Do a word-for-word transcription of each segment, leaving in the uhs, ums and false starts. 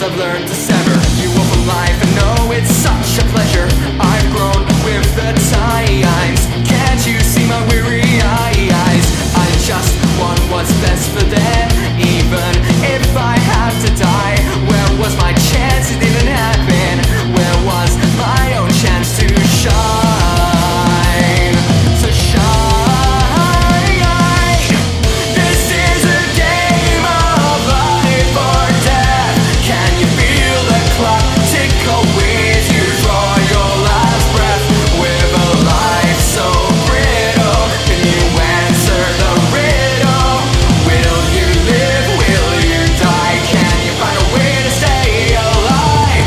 bonds I've learned to sever. You will from life and know it's such a pleasure. I've grown with the times. Can't you see my weary eyes? I just want what's best for them. Even if I have to die, where was my chance? It didn't happen. Where was my own chance to shine? To shine. This is a game of life or death. Can you feel the clock tick away as you draw your last breath? With a life so brittle, can you answer the riddle? Will you live? Will you die? Can you find a way to stay alive?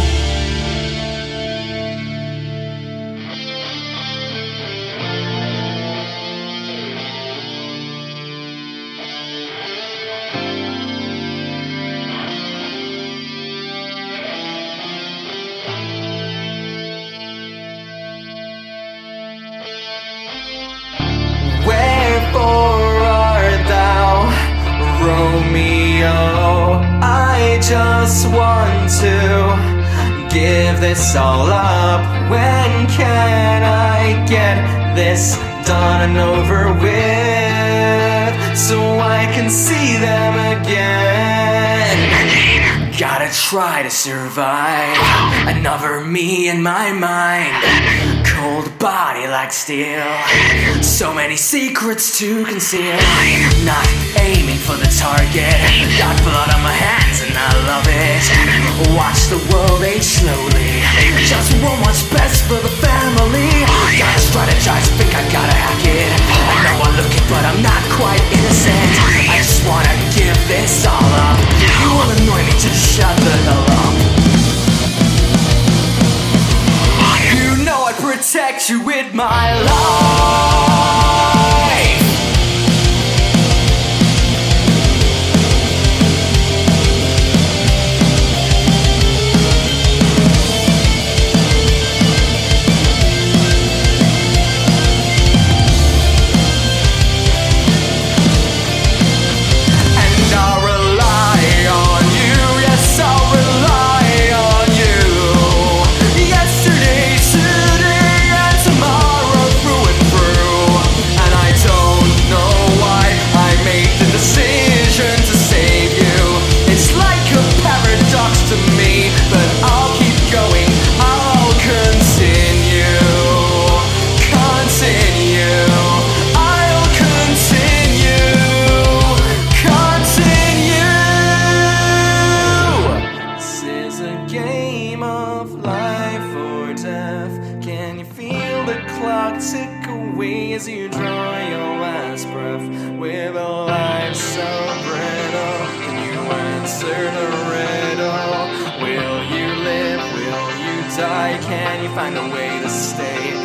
Wherefore art thou, Romeo? I just want to give this all up. When can I get this done and over with, so I can see them again? Gotta try to survive. Another me in my mind. Cold body like steel. So many secrets to conceal. Not aiming for the target. Got blood on my hands and I love it. Watch the world age slowly. Just want what's best for the family. Gotta strategize, think I gotta hack it. I know I look it, but I'm not quite innocent. I just wanna give this all up. You will annoy me, just shut the hell up. You know I'd protect you with my life. Can you feel the clock tick away as you draw your last breath? With a life so brittle, can you answer the riddle? Will you live? Will you die? Can you find a way to stay